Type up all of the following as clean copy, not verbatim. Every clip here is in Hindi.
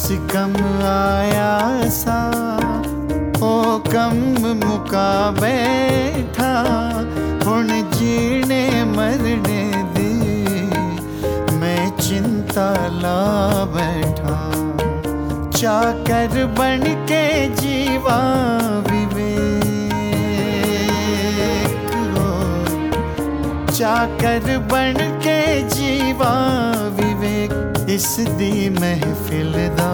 कम आया सा ओ कम मुका बैठा, हुण जीने मरने दी मैं चिंता ला बैठा। चाकर बन के जीवा विवेक हो, चाकर बन के जीवा विवेक, इस दी महफिल दा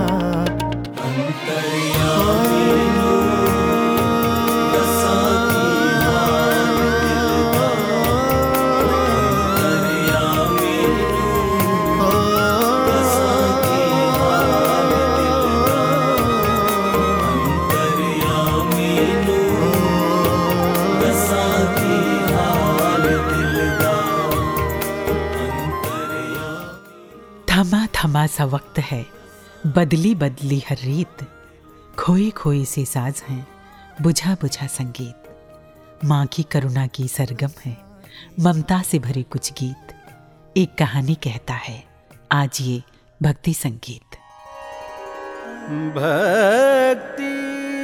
थमा थमा सा वक्त है, बदली बदली हर रीत, खोई खोई सी साज हैं, बुझा बुझा संगीत। माँ की करुणा की सरगम है, ममता से भरे कुछ गीत। एक कहानी कहता है आज ये भक्ति संगीत। भक्ति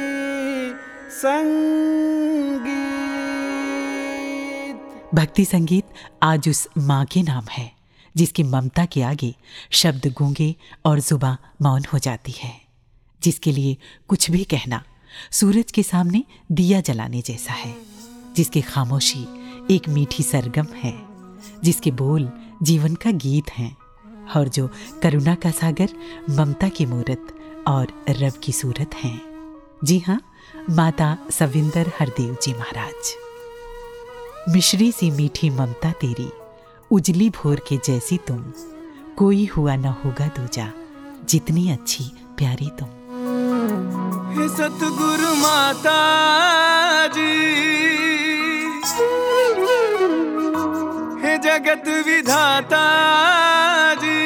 संगीत। भक्ति संगीत आज उस माँ के नाम है जिसकी ममता के आगे शब्द गूंगे और जुबां मौन हो जाती है, जिसके लिए कुछ भी कहना सूरज के सामने दिया जलाने जैसा है, जिसकी खामोशी एक मीठी सरगम है, जिसके बोल जीवन का गीत हैं, और जो करुणा का सागर, ममता की मूरत और रब की सूरत हैं। जी हाँ, माता सविंदर हरदेव जी महाराज। मिश्री सी मीठी ममता तेरी, उजली भोर के जैसी तुम, कोई हुआ न होगा दूजा, जितनी अच्छी प्यारी तुम। हे सतगुरु माता जी, हे जगत विधाता जी,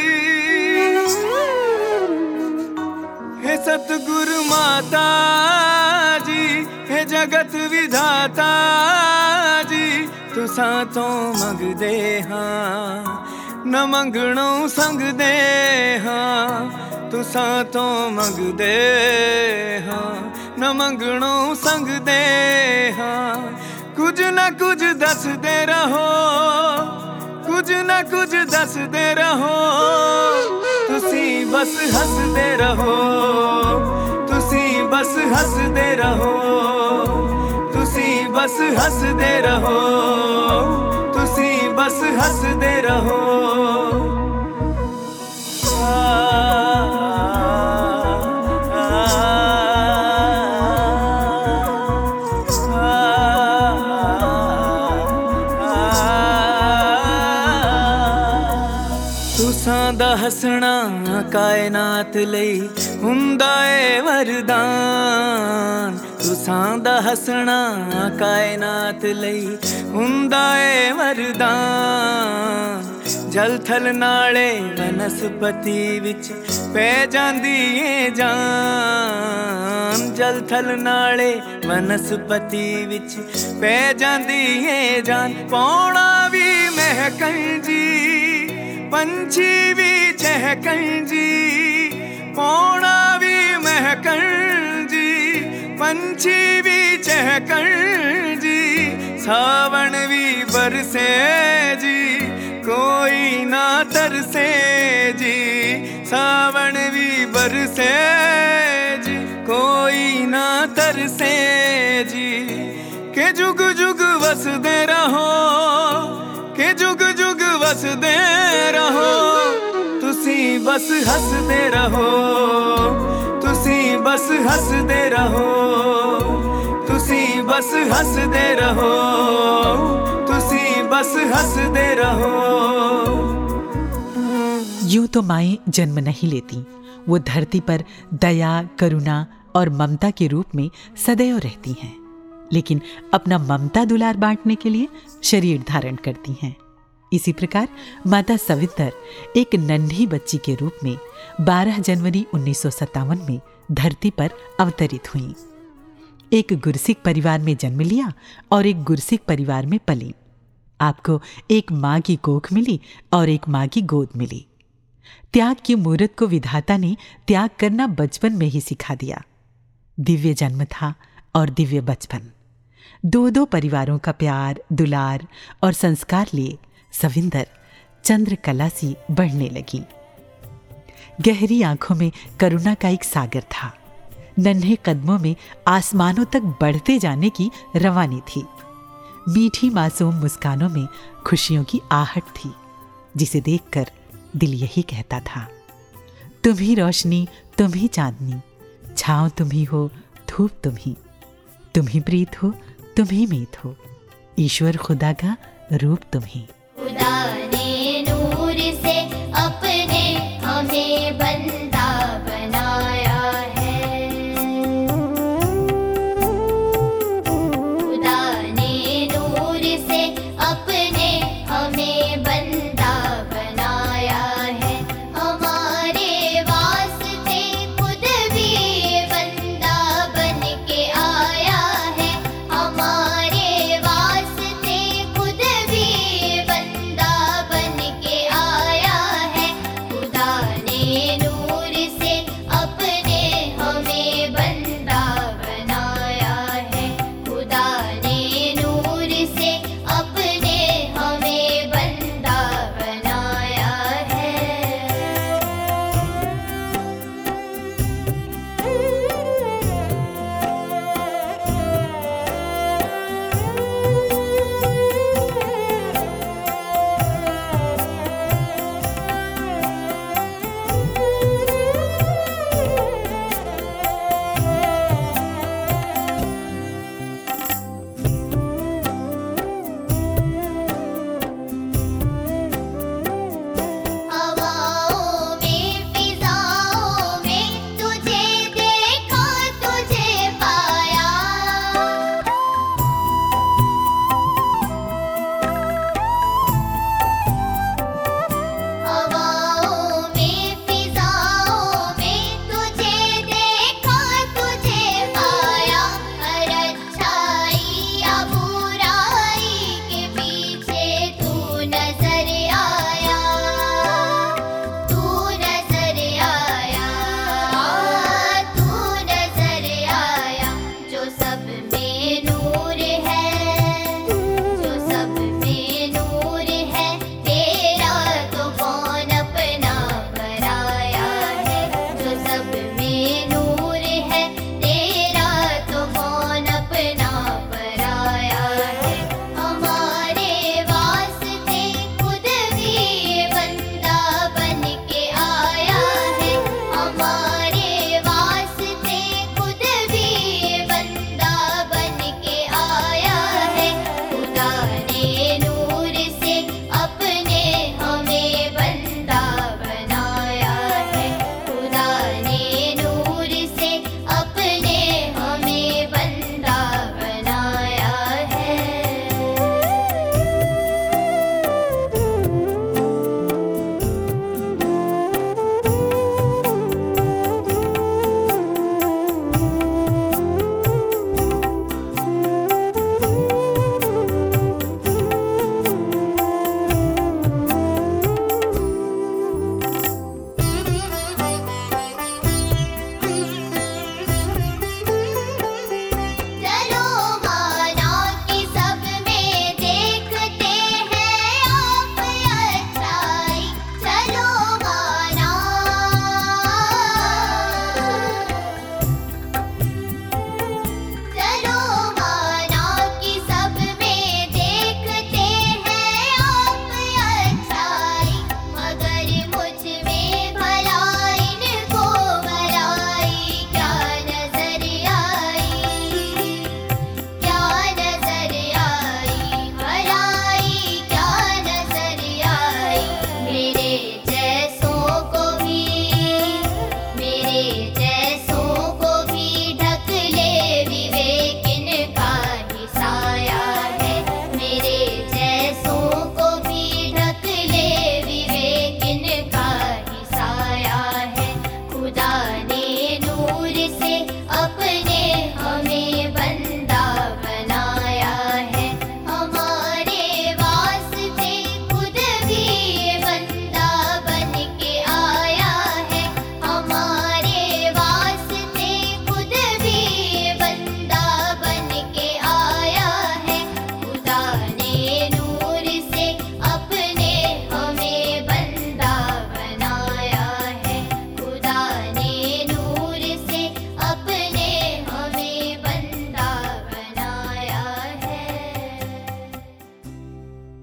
हे सतगुरु माता जी, हे जगत विधाता जी, तुसां तो मंगदे हाँ न मंगणों संगदे हाँ, तुसां तो मंगदे हाँ न मंगणों संगदे हाँ। कुछ न कुछ दसदे रहो, कुछ न कुछ दसदे रहो, तुसी बस हसदे रहो, तुसी बस हसदे रहो, तुसी बस हसदे रहो, तुसी बस हसदे रहो। तुसां दा हसना कायनात लई हुंदा ए वरदान, तुसां दा हसना कायनात लई हुंदा ए वरदान। जल थल नाले वनस्पति विच पै जांदी ए जान, जल थल नाले वनस्पति विच पै जांदी ए जान। पौड़ा भी महकन जी, पंछी भी चहकन जी, पौड़ा भी महकन जी, पंछी भी चहकन जी। सावन भी बरसे जी, कोई ना तरसे जी, सावन भी बरसे जी, कोई ना तरसे जी। के जुग जुग वसदे रहो, के जुग जुग वसदे रहो, तुसी बस हसदे रहो, तुसी बस हसदे रहो, तुसी बस हसदे रहो, तुसी बस हसदे रहो। यूं तो माएं जन्म नहीं लेती, वो धरती पर दया, करुणा और ममता के रूप में सदैव रहती हैं, लेकिन अपना ममता दुलार बांटने के लिए शरीर धारण करती हैं। इसी प्रकार माता सवितर एक नन्ही बच्ची के रूप में 12 जनवरी 1957 में धरती पर अवतरित हुई। एक गुरसिक परिवार में जन्म लिया और एक गुरसिक परिवार में पली। आपको एक माँ की कोख मिली और एक माँ की गोद मिली। त्याग की मूर्त को विधाता ने त्याग करना बचपन में ही सिखा दिया। दिव्य जन्म था और दिव्य बचपन। दो परिवारों का प्यार, दुलार और संस्कार लिए सविंदर चंद्रकला सी बढ़ने लगी। गहरी आंखों में करुणा का एक सागर था। नन्हे कदमों में आसमानों तक बढ़ते जाने की रवानी थी। मीठी मासूम मुस्कानों में खुशियों की आहट थी, जिसे देखकर दिल यही कहता था, तुम ही रोशनी, तुम ही चांदनी, छाँव तुम ही हो, धूप तुम ही प्रीत हो, तुम ही मीत हो, ईश्वर खुदा का रूप तुम ही। खुदा ने नूर से अपने हमें बंदा बनाया है। खुदा ने नूर से अपने हमें बंदा बनाया है। हमारे वास्ते खुद भी बंदा बन के आया है। हमारे वास्ते खुद भी बंदा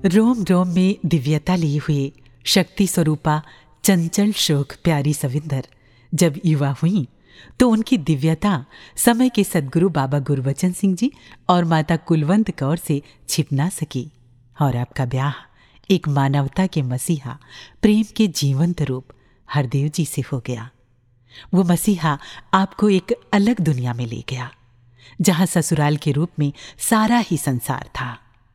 रोम रोम में दिव्यता लिए हुए शक्ति स्वरूपा चंचल शोक प्यारी सविंदर जब युवा हुई तो उनकी दिव्यता समय के सद्गुरु बाबा गुरबचन सिंह जी और माता कुलवंत कौर से छिप ना सकी और आपका ब्याह एक मानवता के मसीहा प्रेम के जीवंत रूप हरदेव जी से हो गया। वो मसीहा आपको एक अलग दुनिया में ले गया जहां ससुराल के रूप में सारा ही संसार था।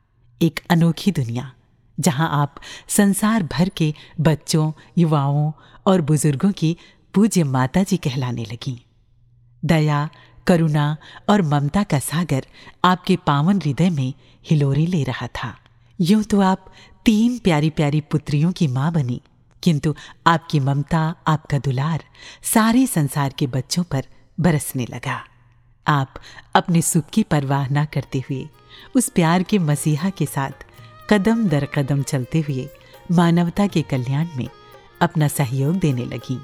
एक अनोखी दुनिया जहां आप संसार भर के बच्चों, युवाओं और बुजुर्गों की पूज्य माता जी कहलाने लगीं। दया, करुणा और ममता का सागर आपके पावन हृदय में हिलोरे ले रहा था। यूं तो आप 3 प्यारी प्यारी पुत्रियों की मां बनी, किंतु आपकी ममता, आपका दुलार सारे संसार के बच्चों पर बरसने लगा। आप अपने सुख की परवाह ना करते हुए उस प्यार के मसीहा के साथ कदम दर कदम चलते हुए मानवता के कल्याण में अपना सहयोग देने लगी।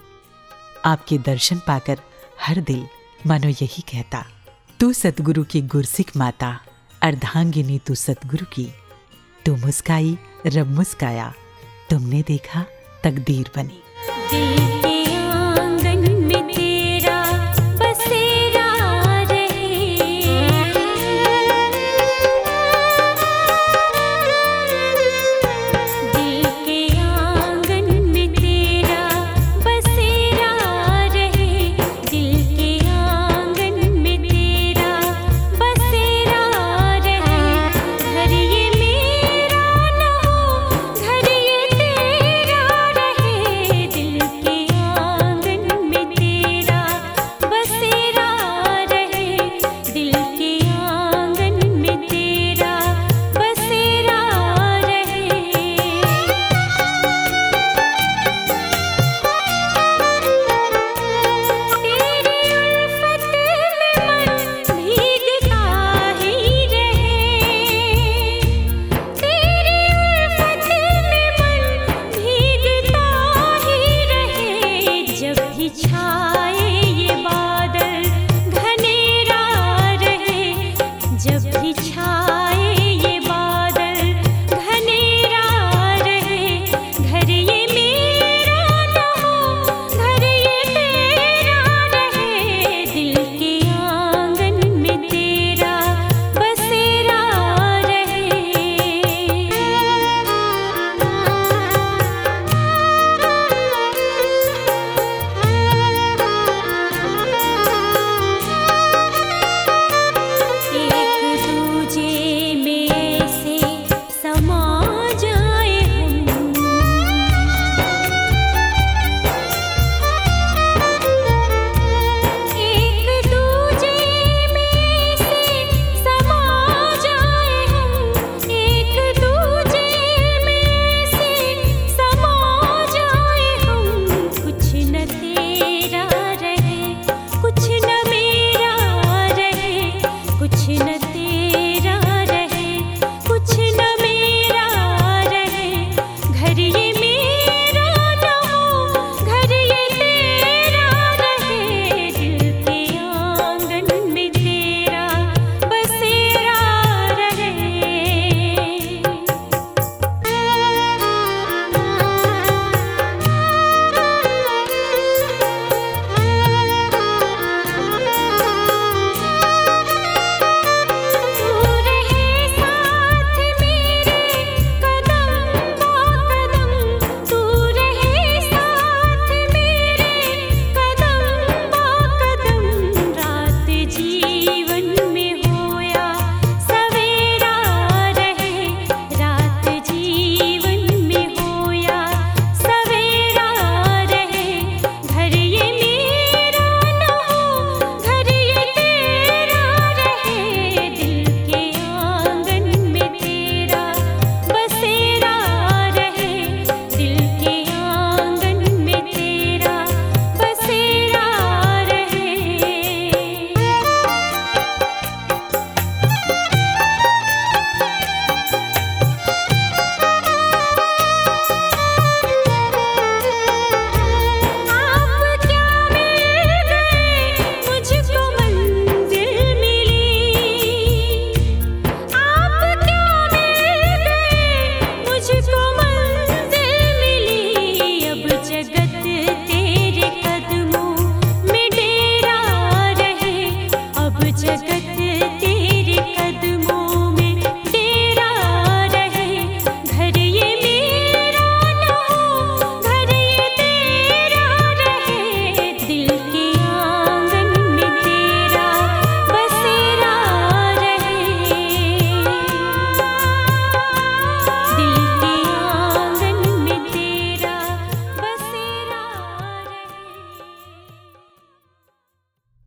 आपके दर्शन पाकर हर दिल मानो यही कहता, तू सतगुरु की गुरसिख माता, अर्धांगिनी तू सतगुरु की। तू मुस्काई, रब मुस्काया, तुमने देखा तकदीर बनी। एक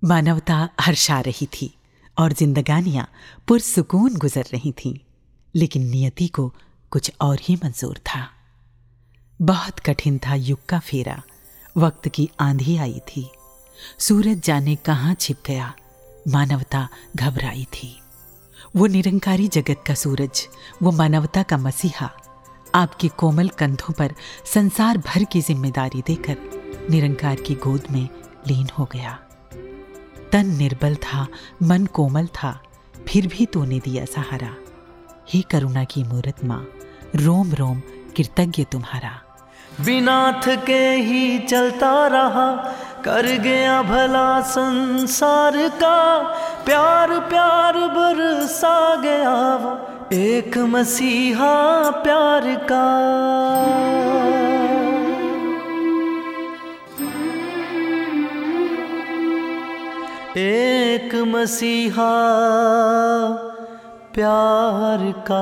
मानवता हर्षा रही थी और जिंदगानियां पुरसुकून गुजर रही थीं, लेकिन नियति को कुछ और ही मंजूर था। बहुत कठिन था युग का फेरा, वक्त की आंधी आई थी, सूरज जाने कहाँ छिप गया, मानवता घबराई थी। वो निरंकारी जगत का सूरज, वो मानवता का मसीहा, आपके कोमल कंधों पर संसार भर की जिम्मेदारी देकर निरंकार की गोद में लीन हो गया। तन निर्बल था, मन कोमल था, फिर भी तूने दिया सहारा। हे करुणा की मूरत माँ, रोम रोम कृतज्ञ तुम्हारा। बिना थके ही चलता रहा, कर गया भला संसार का, प्यार प्यार बरसा गया वो एक मसीहा प्यार का। एक मसीहा प्यार का।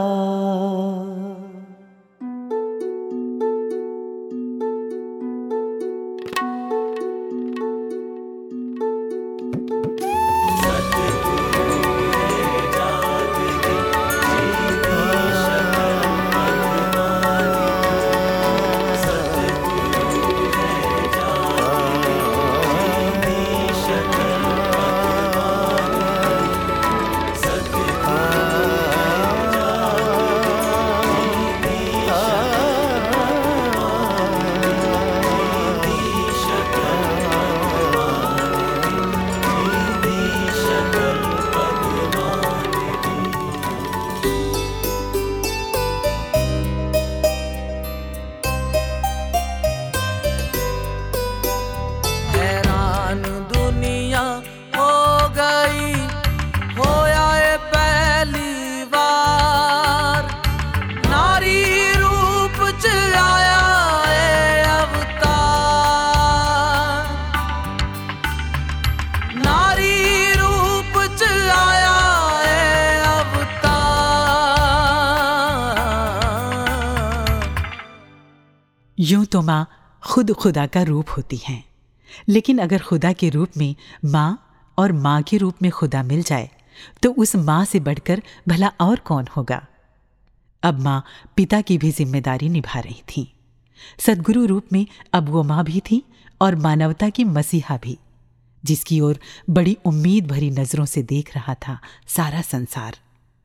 यूं तो माँ खुद खुदा का रूप होती हैं, लेकिन अगर खुदा के रूप में माँ और माँ के रूप में खुदा मिल जाए तो उस माँ से बढ़कर भला और कौन होगा। अब माँ पिता की भी जिम्मेदारी निभा रही थी। सद्गुरु रूप में अब वो माँ भी थी और मानवता की मसीहा भी, जिसकी ओर बड़ी उम्मीद भरी नजरों से देख रहा था सारा संसार।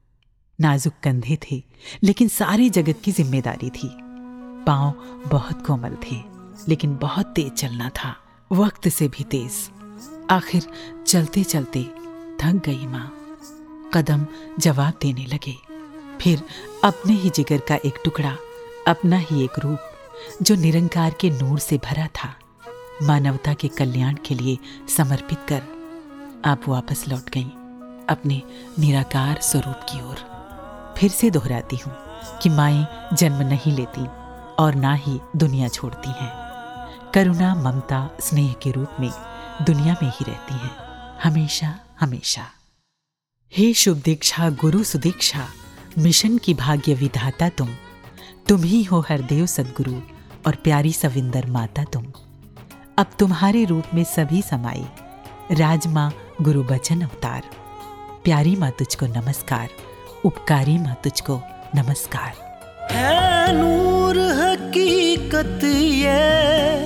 नाजुक कंधे थे, लेकिन सारे जगत की जिम्मेदारी थी। पांव बहुत कोमल थे, लेकिन बहुत तेज चलना था, वक्त से भी तेज। आखिर चलते चलते थक गई माँ। कदम जवाब देने लगे। फिर अपने ही जिगर का एक टुकड़ा, अपना ही एक रूप जो निरंकार के नूर से भरा था, मानवता के कल्याण के लिए समर्पित कर आप वापस लौट गईं अपने निराकार स्वरूप की ओर। फिर से दोहराती हूँ कि माएँ जन्म नहीं लेती और ना ही दुनिया छोड़ती हैं। करुणा, ममता, स्नेह के रूप में दुनिया में ही रहती हैं, हमेशा हमेशा। हे शुभ दीक्षा गुरु सुदीक्षा, मिशन की भाग्य विधाता तुम ही हो हरदेव सद्गुरु और प्यारी सविंदर माता तुम। अब तुम्हारे रूप में सभी समाई, राजमाँ गुरु बचन अवतार। प्यारी माँ तुझको नमस्कार, उपकारी माँ तुझको नमस्कार। है नूर हकीकत ये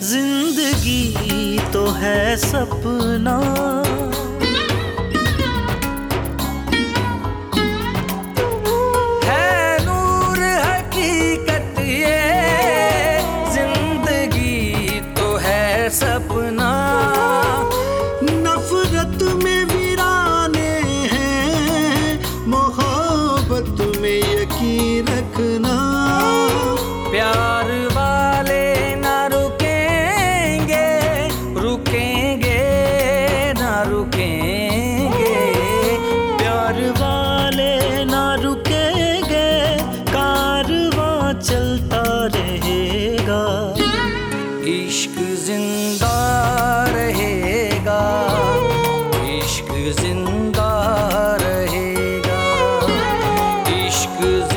जिंदगी तो है सपना, है नूर हकीकत ये जिंदगी तो है सपना। नफरत में वीराने हैं, मोहब्बत में यकीन रखना। प्यार वाले ना रुकेंगे, रुकेंगे ना रुकेंगे। प्यार वाले ना रुकेंगे, कारवां चलता रहेगा। इश्क जिंदा रहेगा, इश्क जिंदा रहेगा, इश्क